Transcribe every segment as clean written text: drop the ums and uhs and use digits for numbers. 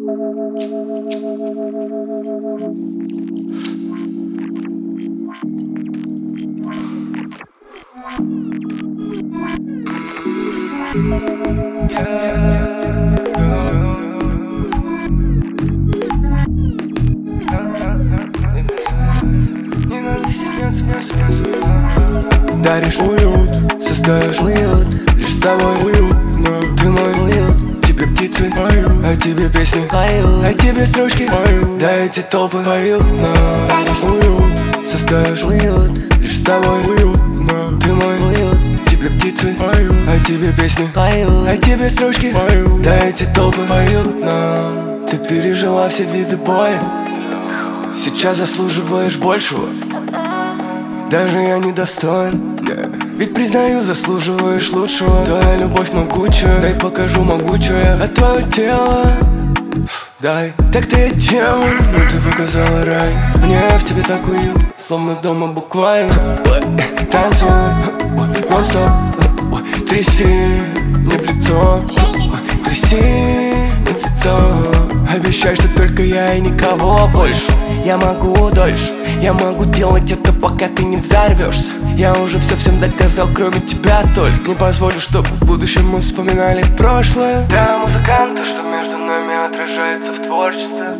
Даришь уют, создаешь уют, лишь с тобой уютно. Ты мой уют, тебе птицы поют, а тебе песни поют, а тебе строчки поют, да эти толпы поют. Даришь уют, создаешь уют, лишь с тобой уютно. Ты мой уют, тебе птицы поют, а тебе песни поют, а тебе строчки поют, да эти толпы поют. Ты пережила все виды боли, сейчас заслуживаешь большего. Даже я недостоин, ведь признаю, заслуживаешь лучшего. Твоя любовь могучая, дай покажу могучая. А твое тело, дай, так ты демон, но ты показала рай. Мне в тебе так уют, словно дома буквально. Танцуй, нон-стоп, тряси мне в лицо, тряси мне в лицо. Обещай, что только я и никого больше. Я могу дольше, я могу делать это, пока ты не взорвешься. Я уже все всем доказал, кроме тебя только. Не позволю, чтобы в будущем мы вспоминали прошлое. Для музыканта, что между нами отражается в творчестве.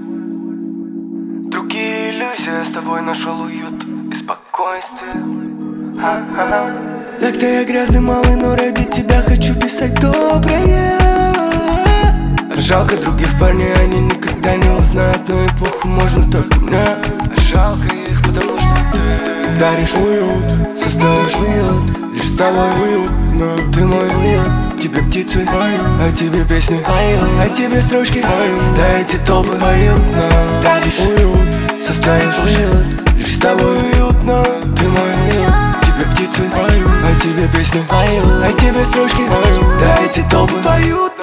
Другие иллюзии, я с тобой нашел уют и спокойствие. Так ты я грязный малый, но ради тебя хочу писать доброе. Жалко других парней, они никогда не узнают, но и плохо можно только мне. Жалко их, потому что ты даришь уют, создаешь уют, лишь с тобой уютно. Ты мой уют, тебе птицы поют, а тебе песни поют, а тебе строчки поют, да эти толпы поют. Даришь уют, создаешь уют, лишь с тобой уютно. Ты мой уют, тебе птицы поют, а тебе песни поют, а тебе строчки поют, да эти толпы поют.